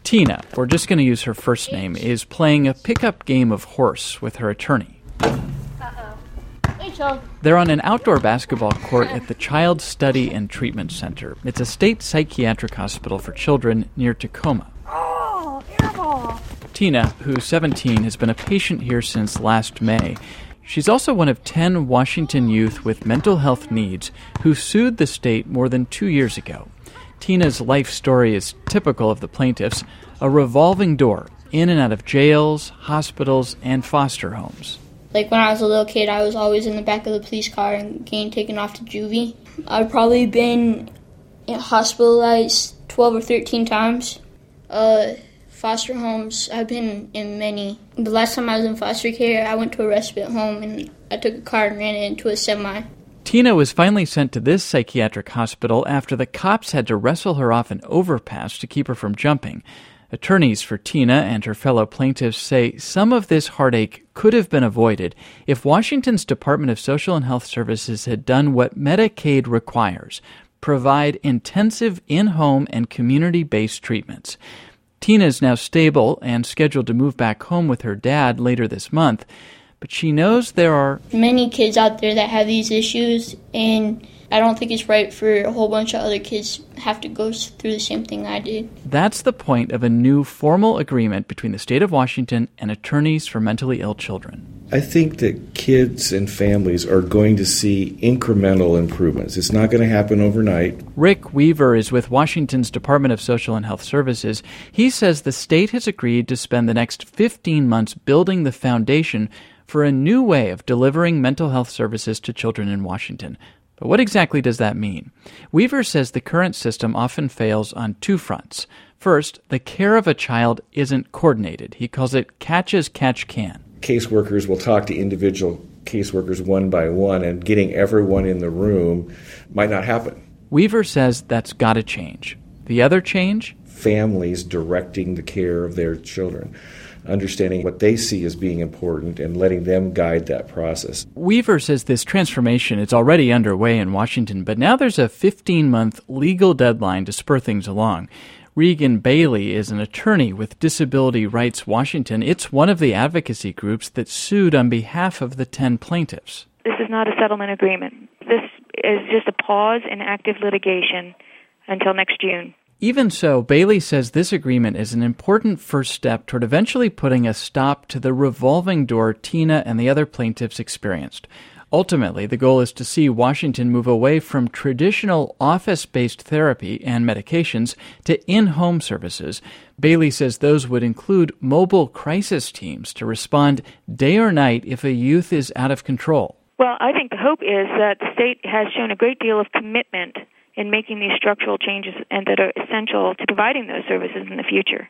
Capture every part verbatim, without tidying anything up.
Tina, we're just going to use her first name, is playing a pickup game of horse with her attorney. Uh-oh. Rachel. They're on an outdoor basketball court at the Child Study and Treatment Center. It's a state psychiatric hospital for children near Tacoma. Oh, airball. Tina, who's seventeen, has been a patient here since last May. She's also one of ten Washington youth with mental health needs who sued the state more than two years ago. Tina's life story is typical of the plaintiffs, a revolving door in and out of jails, hospitals, and foster homes. Like when I was a little kid, I was always in the back of the police car and getting taken off to juvie. I've probably been hospitalized twelve or thirteen times. Uh... Foster homes, I've been in many. The last time I was in foster care, I went to a respite home and I took a car and ran it into a semi. Tina was finally sent to this psychiatric hospital after the cops had to wrestle her off an overpass to keep her from jumping. Attorneys for Tina and her fellow plaintiffs say some of this heartache could have been avoided if Washington's Department of Social and Health Services had done what Medicaid requires: provide intensive in-home and community-based treatments. Tina is now stable and scheduled to move back home with her dad later this month, but she knows there are many kids out there that have these issues, and I don't think it's right for a whole bunch of other kids to have to go through the same thing I did. That's the point of a new formal agreement between the state of Washington and attorneys for mentally ill children. I think that kids and families are going to see incremental improvements. It's not going to happen overnight. Rick Weaver is with Washington's Department of Social and Health Services. He says the state has agreed to spend the next fifteen months building the foundation for a new way of delivering mental health services to children in Washington. But what exactly does that mean? Weaver says the current system often fails on two fronts. First, the care of a child isn't coordinated. He calls it catch as catch can. Caseworkers will talk to individual caseworkers one by one, and getting everyone in the room might not happen. Weaver says that's got to change. The other change? Families directing the care of their children, understanding what they see as being important and letting them guide that process. Weaver says this transformation is already underway in Washington, but now there's a fifteen-month legal deadline to spur things along. Regan Bailey is an attorney with Disability Rights Washington. It's one of the advocacy groups that sued on behalf of the ten plaintiffs. This is not a settlement agreement. This is just a pause in active litigation until next June. Even so, Bailey says this agreement is an important first step toward eventually putting a stop to the revolving door Tina and the other plaintiffs experienced. Ultimately, the goal is to see Washington move away from traditional office-based therapy and medications to in-home services. Bailey says those would include mobile crisis teams to respond day or night if a youth is out of control. Well, I think the hope is that the state has shown a great deal of commitment in making these structural changes and that are essential to providing those services in the future.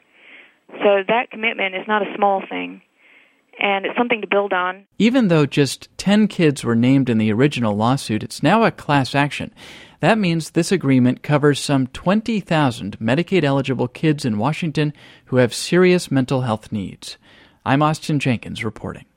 So that commitment is not a small thing, and it's something to build on. Even though just ten kids were named in the original lawsuit, it's now a class action. That means this agreement covers some twenty thousand Medicaid-eligible kids in Washington who have serious mental health needs. I'm Austin Jenkins reporting.